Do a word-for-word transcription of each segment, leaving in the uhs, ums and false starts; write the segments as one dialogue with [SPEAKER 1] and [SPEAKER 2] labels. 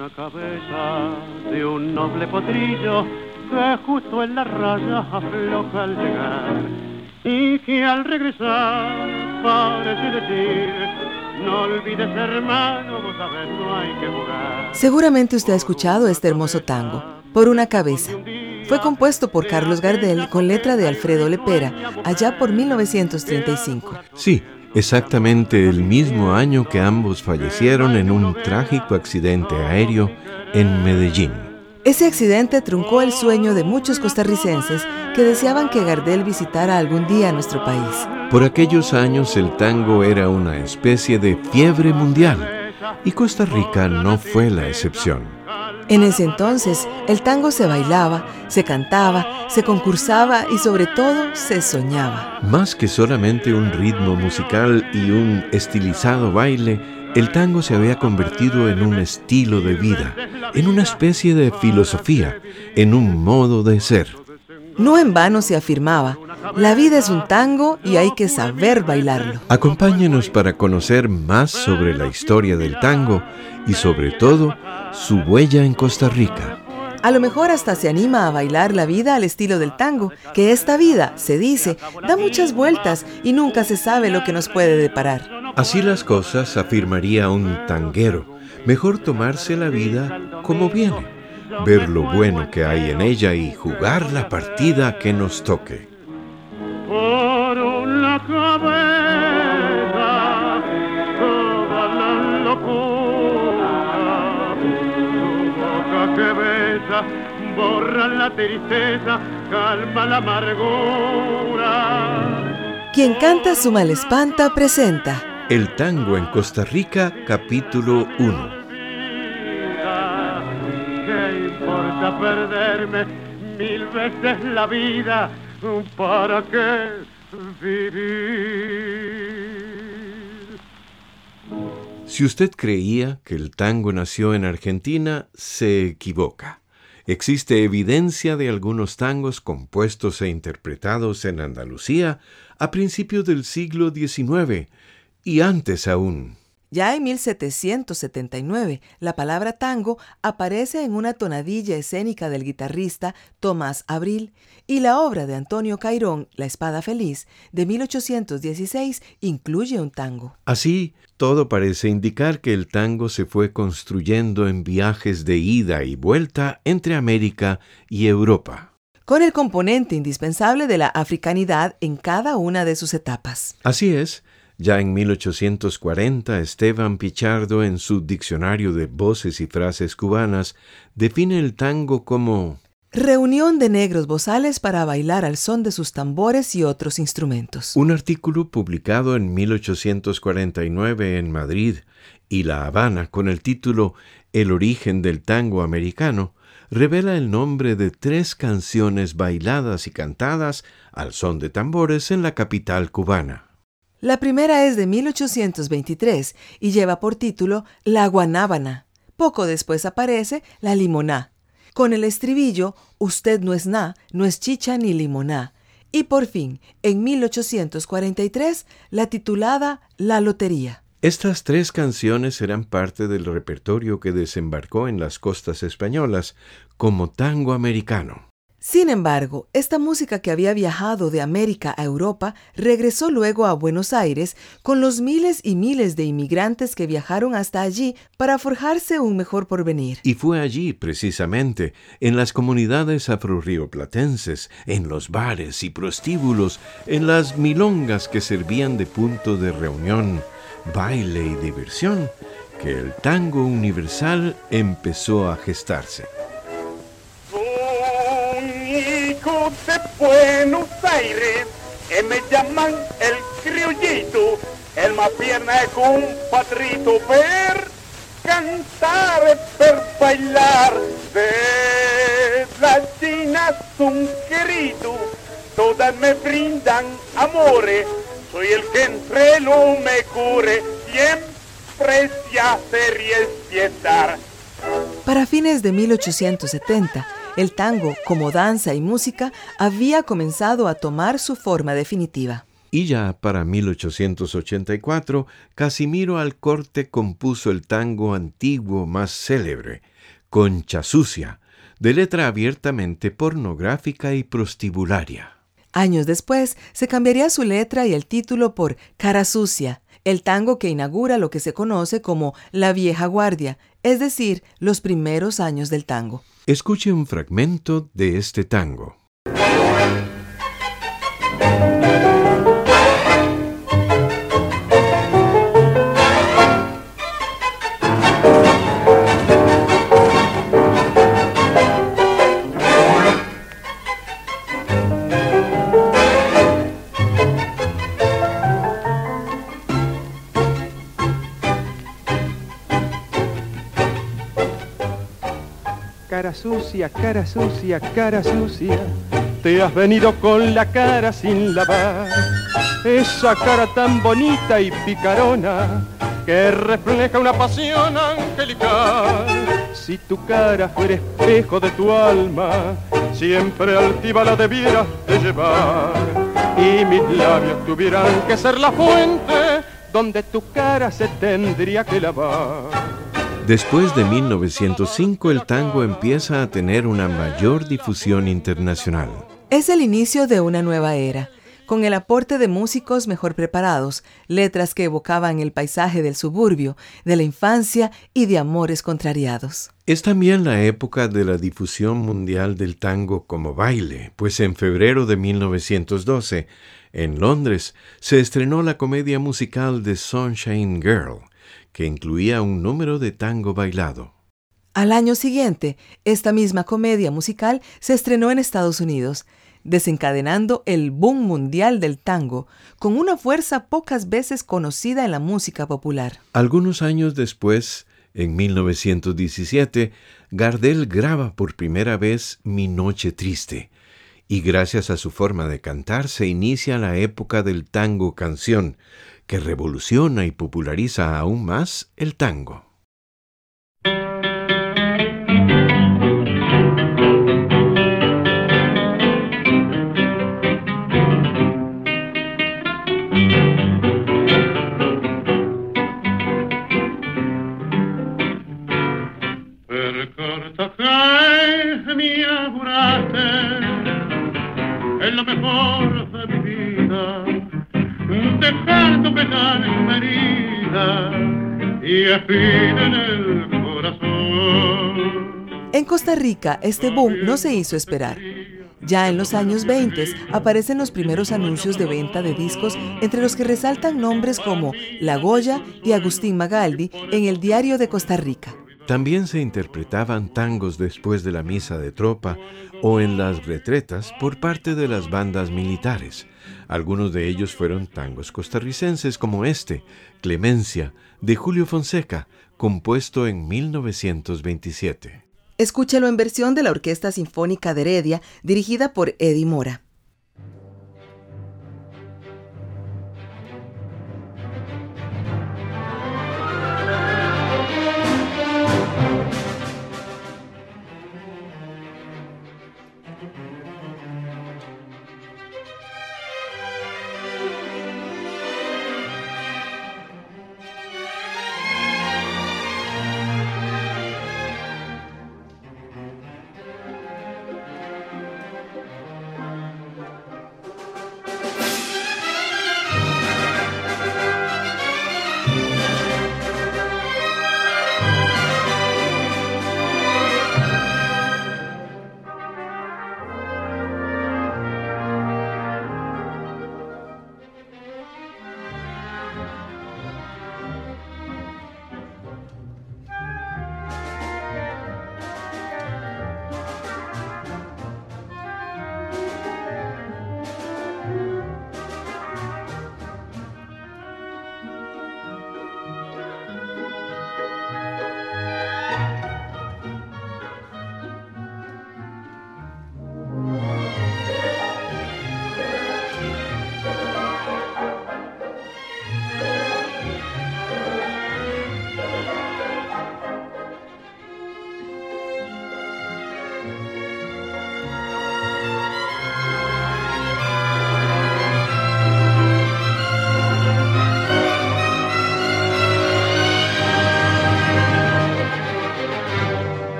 [SPEAKER 1] una cabeza de un noble potrillo que justo en la raya afloja al llegar y que al regresar parece decir: no olvides, hermano, vos sabés, no hay que jugar.
[SPEAKER 2] Seguramente usted ha escuchado este hermoso tango, Por una cabeza. Fue compuesto por Carlos Gardel con letra de Alfredo Lepera, allá por mil novecientos treinta y cinco.
[SPEAKER 3] Sí, exactamente el mismo año que ambos fallecieron en un trágico accidente aéreo en Medellín.
[SPEAKER 2] Ese accidente truncó el sueño de muchos costarricenses que deseaban que Gardel visitara algún día nuestro país.
[SPEAKER 3] Por aquellos años el tango era una especie de fiebre mundial y Costa Rica no fue la excepción.
[SPEAKER 2] En ese entonces, el tango se bailaba, se cantaba, se concursaba y sobre todo se soñaba.
[SPEAKER 3] Más que solamente un ritmo musical y un estilizado baile, el tango se había convertido en un estilo de vida, en una especie de filosofía, en un modo de ser.
[SPEAKER 2] No en vano se afirmaba: la vida es un tango y hay que saber bailarlo.
[SPEAKER 3] Acompáñenos para conocer más sobre la historia del tango y sobre todo su huella en Costa Rica.
[SPEAKER 2] A lo mejor hasta se anima a bailar la vida al estilo del tango, que esta vida, se dice, da muchas vueltas y nunca se sabe lo que nos puede deparar.
[SPEAKER 3] Así las cosas, afirmaría un tanguero, mejor tomarse la vida como viene, ver lo bueno que hay en ella y jugar la partida que nos toque.
[SPEAKER 1] Por una cabeza, toda la locura, tu boca que besa, borra la tristeza, calma la amargura.
[SPEAKER 2] Quien canta su mal espanta presenta
[SPEAKER 3] El tango en Costa Rica, capítulo uno.
[SPEAKER 1] ¿Qué importa perderme mil veces la vida? ¿Para qué vivir?
[SPEAKER 3] Si usted creía que el tango nació en Argentina, se equivoca. Existe evidencia de algunos tangos compuestos e interpretados en Andalucía a principios del siglo diecinueve y antes aún.
[SPEAKER 2] Ya en mil setecientos setenta y nueve, la palabra tango aparece en una tonadilla escénica del guitarrista Tomás Abril, y la obra de Antonio Cairón, La Espada Feliz, de mil ochocientos dieciséis, incluye un tango.
[SPEAKER 3] Así, todo parece indicar que el tango se fue construyendo en viajes de ida y vuelta entre América y Europa,
[SPEAKER 2] con el componente indispensable de la africanidad en cada una de sus etapas.
[SPEAKER 3] Así es. Ya en mil ochocientos cuarenta, Esteban Pichardo, en su Diccionario de Voces y Frases Cubanas, define el tango como
[SPEAKER 2] reunión de negros bozales para bailar al son de sus tambores y otros instrumentos.
[SPEAKER 3] Un artículo publicado en mil ochocientos cuarenta y nueve en Madrid y La Habana con el título El origen del tango americano revela el nombre de tres canciones bailadas y cantadas al son de tambores en la capital cubana.
[SPEAKER 2] La primera es de mil ochocientos veintitrés y lleva por título La Guanábana. Poco después aparece La Limoná, con el estribillo Usted no es na, no es chicha ni limoná. Y por fin, en mil ochocientos cuarenta y tres, la titulada La Lotería.
[SPEAKER 3] Estas tres canciones serán parte del repertorio que desembarcó en las costas españolas como tango americano.
[SPEAKER 2] Sin embargo, esta música que había viajado de América a Europa regresó luego a Buenos Aires con los miles y miles de inmigrantes que viajaron hasta allí para forjarse un mejor porvenir.
[SPEAKER 3] Y fue allí, precisamente, en las comunidades afrorrioplatenses, en los bares y prostíbulos, en las milongas que servían de punto de reunión, baile y diversión, que el tango universal empezó a gestarse.
[SPEAKER 1] De Buenos Aires, que me llaman el criollito, el más pierna es un patrito, ver cantar, ver bailar, de las chinas un querido, todas me brindan amores, soy el que entre lo me cure, siempre se hace respietar.
[SPEAKER 2] Para fines de mil ochocientos setenta, el tango, como danza y música, había comenzado a tomar su forma definitiva.
[SPEAKER 3] Y ya para mil ochocientos ochenta y cuatro, Casimiro Alcorte compuso el tango antiguo más célebre, Concha Sucia, de letra abiertamente pornográfica y prostibularia.
[SPEAKER 2] Años después, se cambiaría su letra y el título por Cara Sucia, el tango que inaugura lo que se conoce como la vieja guardia, es decir, los primeros años del tango.
[SPEAKER 3] Escuche un fragmento de este tango.
[SPEAKER 1] Cara sucia, cara sucia, cara sucia, te has venido con la cara sin lavar. Esa cara tan bonita y picarona que refleja una pasión angelical. Si tu cara fuera espejo de tu alma, siempre altiva la debieras de llevar. Y mis labios tuvieran que ser la fuente donde tu cara se tendría que lavar.
[SPEAKER 3] Después de mil novecientos cinco, el tango empieza a tener una mayor difusión internacional.
[SPEAKER 2] Es el inicio de una nueva era, con el aporte de músicos mejor preparados, letras que evocaban el paisaje del suburbio, de la infancia y de amores contrariados.
[SPEAKER 3] Es también la época de la difusión mundial del tango como baile, pues en febrero de mil novecientos doce, en Londres, se estrenó la comedia musical The Sunshine Girl, que incluía un número de tango bailado.
[SPEAKER 2] Al año siguiente, esta misma comedia musical se estrenó en Estados Unidos, desencadenando el boom mundial del tango, con una fuerza pocas veces conocida en la música popular.
[SPEAKER 3] Algunos años después, en mil novecientos diecisiete, Gardel graba por primera vez Mi Noche Triste, y gracias a su forma de cantar se inicia la época del tango canción, que revoluciona y populariza aún más el tango.
[SPEAKER 1] Per corto cae mi augurate, es lo mejor de mi vida. Dejar tu pena en una herida y espina en el corazón.
[SPEAKER 2] En Costa Rica, este boom no se hizo esperar. Ya en los años veinte aparecen los primeros anuncios de venta de discos, entre los que resaltan nombres como La Goya y Agustín Magaldi en el Diario de Costa Rica.
[SPEAKER 3] También se interpretaban tangos después de la misa de tropa o en las retretas por parte de las bandas militares. Algunos de ellos fueron tangos costarricenses como este, Clemencia, de Julio Fonseca, compuesto en mil novecientos veintisiete.
[SPEAKER 2] Escúchelo en versión de la Orquesta Sinfónica de Heredia, dirigida por Eddie Mora.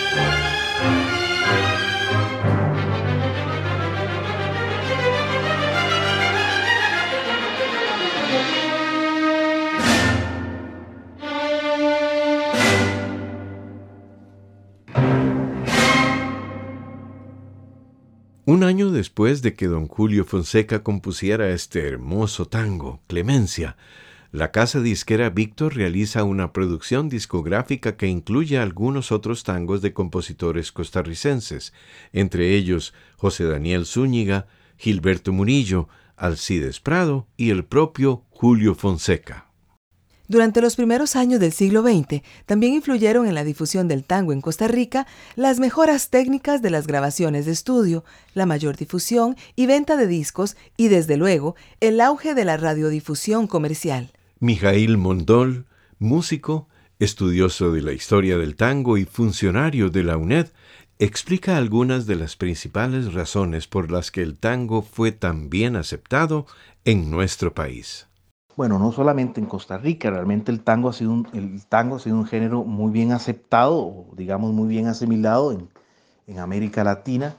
[SPEAKER 3] Un año después de que don Julio Fonseca compusiera este hermoso tango, Clemencia, la casa disquera Víctor realiza una producción discográfica que incluye algunos otros tangos de compositores costarricenses, entre ellos José Daniel Zúñiga, Gilberto Murillo, Alcides Prado y el propio Julio Fonseca.
[SPEAKER 2] Durante los primeros años del siglo veinte, también influyeron en la difusión del tango en Costa Rica las mejoras técnicas de las grabaciones de estudio, la mayor difusión y venta de discos y, desde luego, el auge de la radiodifusión comercial.
[SPEAKER 3] Mijaíl Mondol, músico, estudioso de la historia del tango y funcionario de la U N E D, explica algunas de las principales razones por las que el tango fue tan bien aceptado en nuestro país.
[SPEAKER 4] Bueno, no solamente en Costa Rica, realmente el tango ha sido un, el tango ha sido un género muy bien aceptado, o digamos muy bien asimilado en, en América Latina.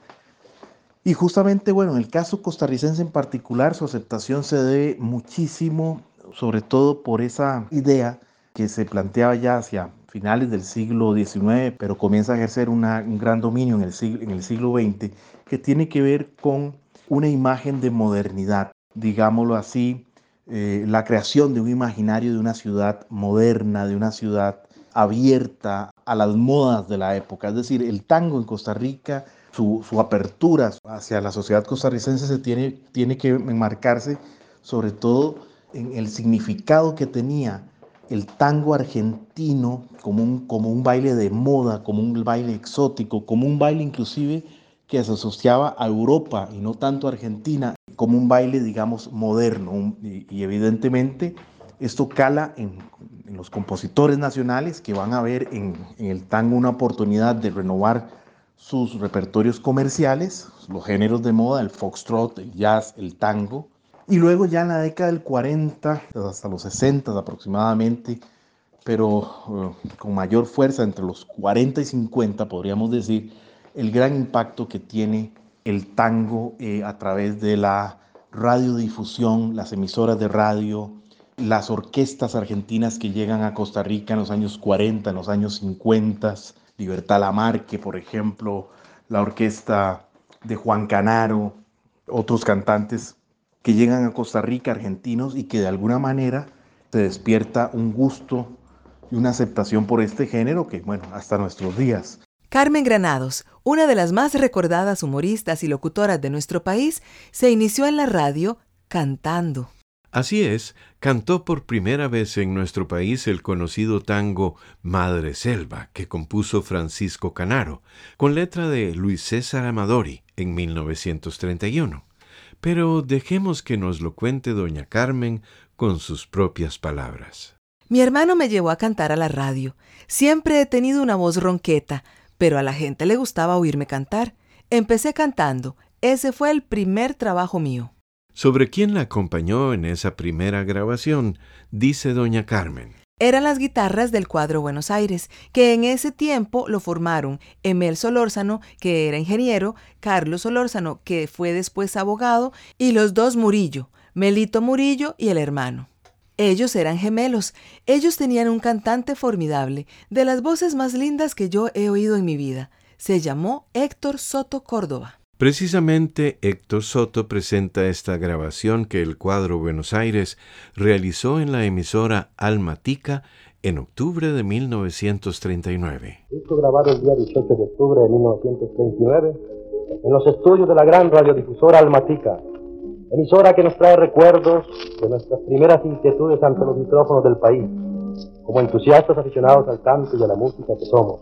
[SPEAKER 4] Y justamente, bueno, en el caso costarricense en particular, su aceptación se debe muchísimo, sobre todo por esa idea que se planteaba ya hacia finales del siglo diecinueve, pero comienza a ejercer una, un gran dominio en el, siglo, en el siglo veinte, que tiene que ver con una imagen de modernidad, digámoslo así, Eh, la creación de un imaginario de una ciudad moderna, de una ciudad abierta a las modas de la época. Es decir, el tango en Costa Rica, su, su apertura hacia la sociedad costarricense se tiene, tiene que enmarcarse sobre todo en el significado que tenía el tango argentino como un, como un baile de moda, como un baile exótico, como un baile inclusive que se asociaba a Europa y no tanto a Argentina, como un baile, digamos, moderno. Un, y, y evidentemente esto cala en, en los compositores nacionales que van a ver en, en el tango una oportunidad de renovar sus repertorios comerciales, los géneros de moda, el foxtrot, el jazz, el tango. Y luego ya en la década del cuarenta, hasta los sesenta aproximadamente, pero uh, con mayor fuerza entre los cuarenta y cincuenta, podríamos decir, el gran impacto que tiene el tango eh, a través de la radiodifusión, las emisoras de radio, las orquestas argentinas que llegan a Costa Rica en los años cuarenta, en los años cincuenta, Libertad Lamarque, por ejemplo, la orquesta de Juan Canaro, otros cantantes que llegan a Costa Rica, argentinos, y que de alguna manera se despierta un gusto y una aceptación por este género que, bueno, hasta nuestros días.
[SPEAKER 2] Carmen Granados, una de las más recordadas humoristas y locutoras de nuestro país, se inició en la radio cantando.
[SPEAKER 3] Así es, cantó por primera vez en nuestro país el conocido tango Madre Selva, que compuso Francisco Canaro, con letra de Luis César Amadori en mil novecientos treinta y uno. Pero dejemos que nos lo cuente doña Carmen con sus propias palabras.
[SPEAKER 2] Mi hermano me llevó a cantar a la radio. Siempre he tenido una voz ronqueta, pero a la gente le gustaba oírme cantar. Empecé cantando. Ese fue el primer trabajo mío.
[SPEAKER 3] Sobre quién la acompañó en esa primera grabación, dice doña Carmen.
[SPEAKER 2] Eran las guitarras del cuadro Buenos Aires, que en ese tiempo lo formaron Emel Solórzano, que era ingeniero, Carlos Solórzano, que fue después abogado, y los dos Murillo, Melito Murillo y el hermano. Ellos eran gemelos. Ellos tenían un cantante formidable, de las voces más lindas que yo he oído en mi vida. Se llamó Héctor Soto Córdoba.
[SPEAKER 3] Precisamente Héctor Soto presenta esta grabación que el cuadro Buenos Aires realizó en la emisora Almatica en octubre de mil novecientos treinta y nueve.
[SPEAKER 5] Disco grabado el día dieciocho de octubre de mil novecientos treinta y nueve en los estudios de la gran radiodifusora Almatica, emisora que nos trae recuerdos de nuestras primeras inquietudes ante los micrófonos del país, como entusiastas aficionados al canto y a la música que somos.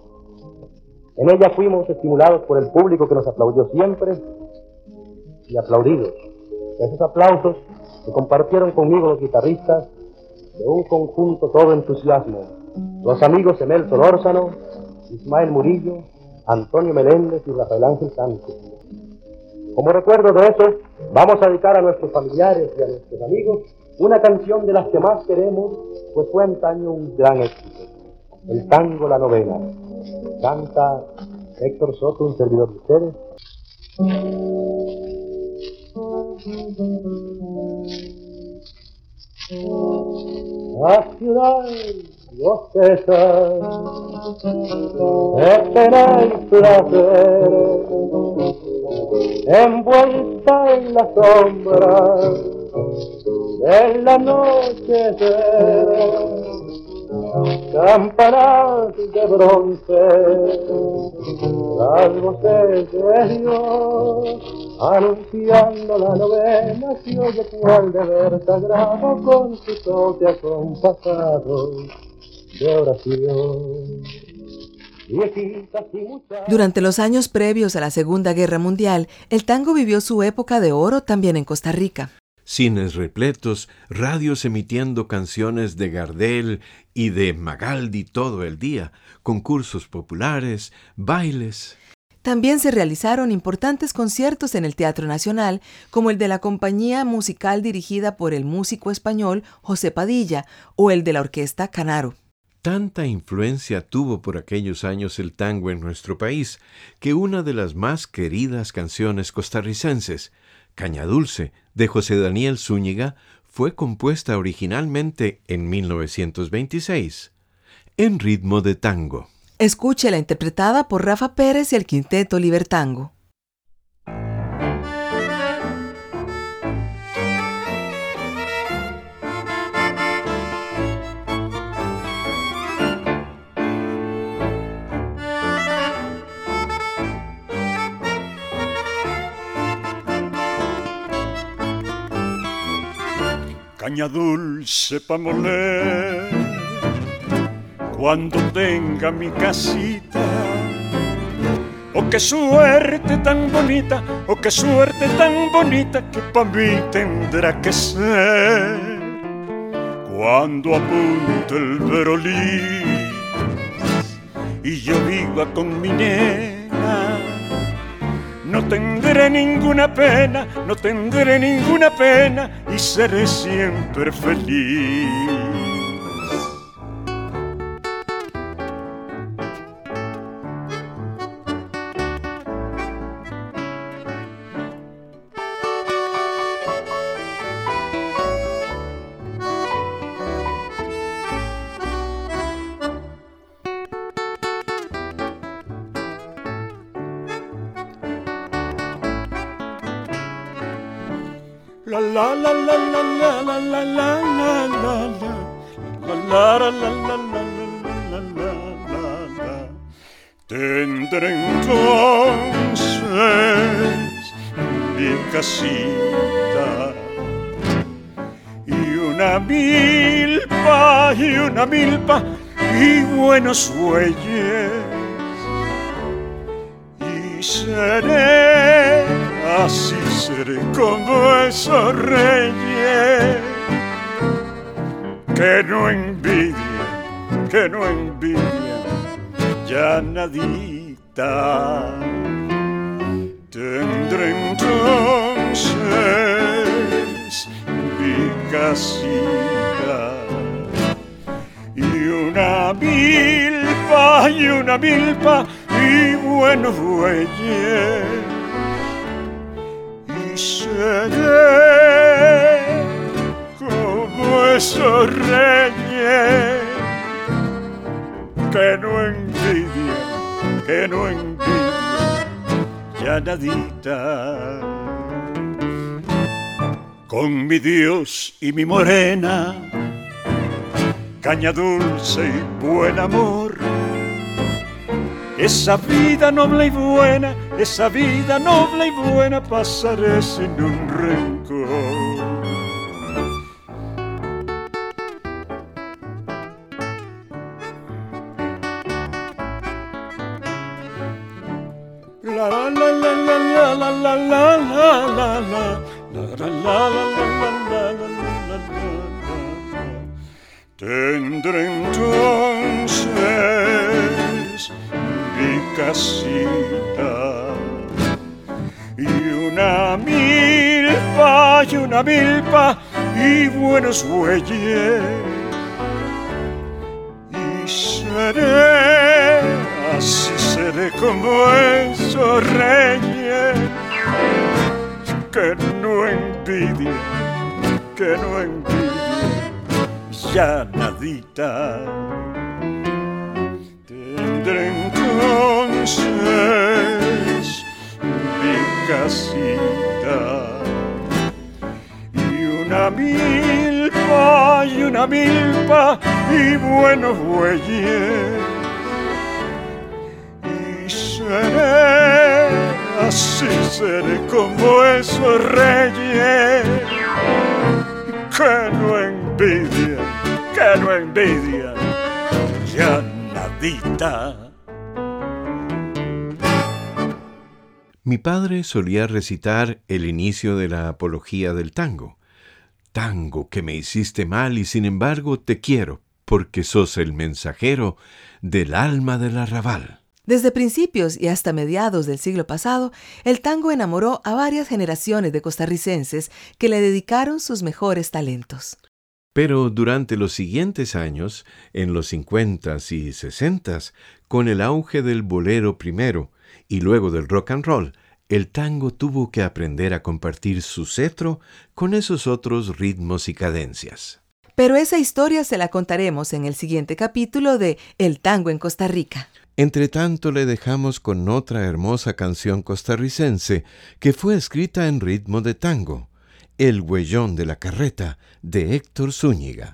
[SPEAKER 5] En ella fuimos estimulados por el público que nos aplaudió siempre y aplaudidos. Esos aplausos que compartieron conmigo los guitarristas de un conjunto todo entusiasmo, los amigos Emel Solórzano, Ismael Murillo, Antonio Meléndez y Rafael Ángel Sánchez. Como recuerdo de eso, vamos a dedicar a nuestros familiares y a nuestros amigos una canción de las que más queremos, pues fue antaño un gran éxito, el tango La Novena. Canta Héctor Soto, un servidor de ustedes. La ciudad bosteza, espera y placer, envuelta en la sombra de la noche, campanas de bronce, las voces de Dios, anunciando la novena, se oye cual deber sagrado con su toque acompasado de oración.
[SPEAKER 2] Durante los años previos a la Segunda Guerra Mundial, el tango vivió su época de oro también en Costa Rica.
[SPEAKER 3] Cines repletos, radios emitiendo canciones de Gardel y de Magaldi todo el día, concursos populares, bailes.
[SPEAKER 2] También se realizaron importantes conciertos en el Teatro Nacional, como el de la compañía musical dirigida por el músico español José Padilla o el de la orquesta Canaro.
[SPEAKER 3] Tanta influencia tuvo por aquellos años el tango en nuestro país, que una de las más queridas canciones costarricenses, Caña Dulce, de José Daniel Zúñiga, fue compuesta originalmente en mil novecientos veintiséis, en ritmo de tango.
[SPEAKER 2] Escúchela interpretada por Rafa Pérez y el Quinteto Libertango.
[SPEAKER 6] Caña dulce pa' moler cuando tenga mi casita. Oh, qué suerte tan bonita, oh, qué suerte tan bonita que pa' mí tendrá que ser. Cuando apunte el verolí y yo viva con mi nena, no tendré ninguna pena, no tendré ninguna pena y seré siempre feliz. La la la la la la la la la la la la la la la la la. Tendré entonces mi casita y una milpa y una milpa y buenos bueyes y seré, así seré como esos reyes que no envidian, que no envidian ya nadita. Tendré entonces mi casita y una milpa y una milpa y buenos bueyes y seré como esos reyes que no envidian, que no envidian ya nadita. Con mi Dios y mi morena, caña dulce y buen amor, esa vida noble y buena, esa vida noble y buena pasaré sin un rencor. La la la la la la la la la la la la. La, la, la, la, la, la, la, la, la. Tendré entonces mi casita y una milpa y una milpa y buenos bueyes y seré, así seré seré como esos reyes que no envidia, que no envidia ya nadita. Tendré entonces mi casita y una milpa y una milpa y buenos bueyes, y seré, así seré como esos reyes que no envidian, que no envidian ya nadita.
[SPEAKER 3] Mi padre solía recitar el inicio de la apología del tango. Tango que me hiciste mal y sin embargo te quiero, porque sos el mensajero del alma del arrabal.
[SPEAKER 2] Desde principios y hasta mediados del siglo pasado, el tango enamoró a varias generaciones de costarricenses que le dedicaron sus mejores talentos.
[SPEAKER 3] Pero durante los siguientes años, en los cincuentas y sesentas, con el auge del bolero primero y luego del rock and roll, el tango tuvo que aprender a compartir su cetro con esos otros ritmos y cadencias.
[SPEAKER 2] Pero esa historia se la contaremos en el siguiente capítulo de El tango en Costa Rica.
[SPEAKER 3] Entre tanto, le dejamos con otra hermosa canción costarricense que fue escrita en ritmo de tango, El huellón de la carreta, de Héctor Zúñiga.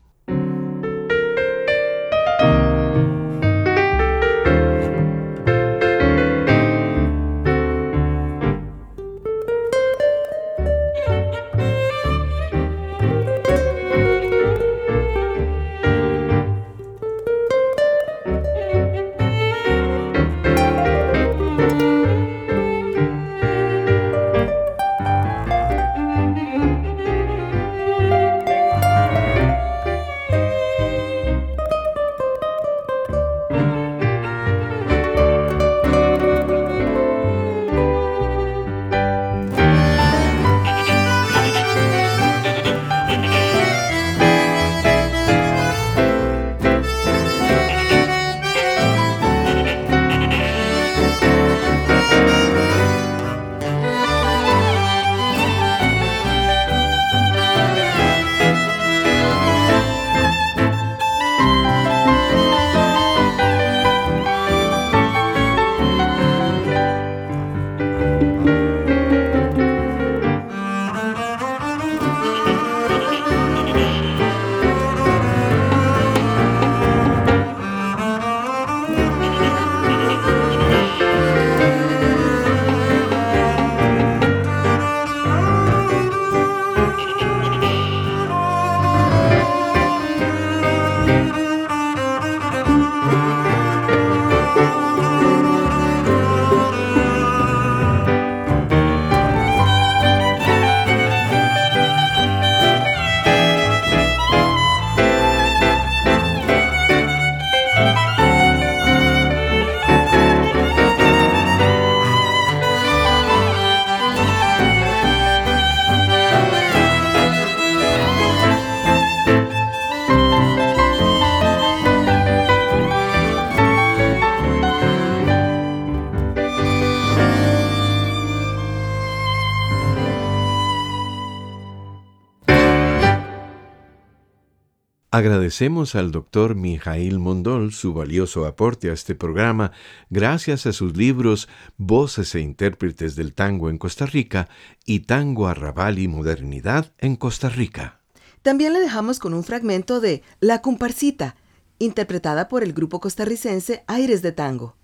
[SPEAKER 3] Agradecemos al doctor Mijaíl Mondol su valioso aporte a este programa gracias a sus libros Voces e Intérpretes del Tango en Costa Rica y Tango, Arrabal y Modernidad en Costa Rica.
[SPEAKER 2] También le dejamos con un fragmento de La Comparsita, interpretada por el grupo costarricense Aires de Tango.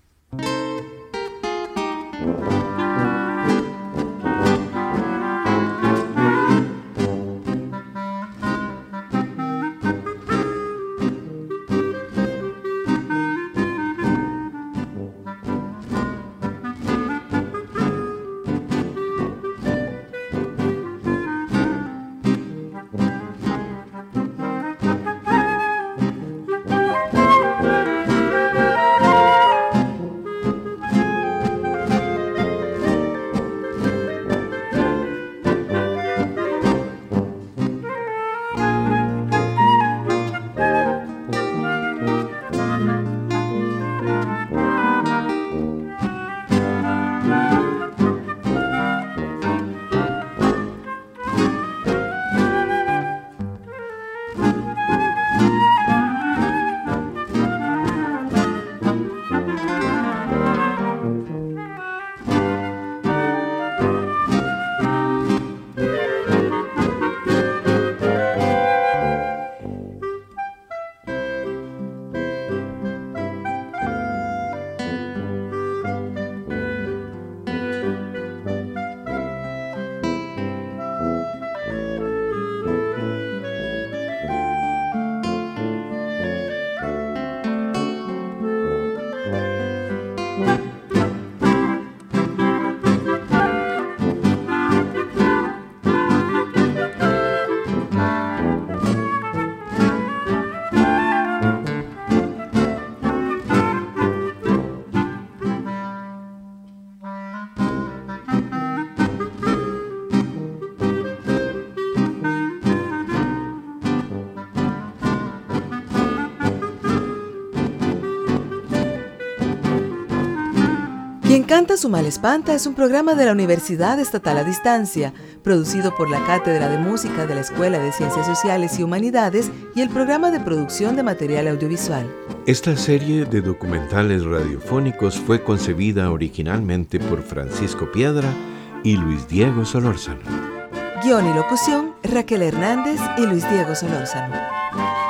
[SPEAKER 2] Quien canta su mal espanta es un programa de la Universidad Estatal a Distancia, producido por la Cátedra de Música de la Escuela de Ciencias Sociales y Humanidades y el Programa de Producción de Material Audiovisual.
[SPEAKER 3] Esta serie de documentales radiofónicos fue concebida originalmente por Francisco Piedra y Luis Diego Solórzano.
[SPEAKER 2] Guión y locución, Raquel Hernández y Luis Diego Solórzano.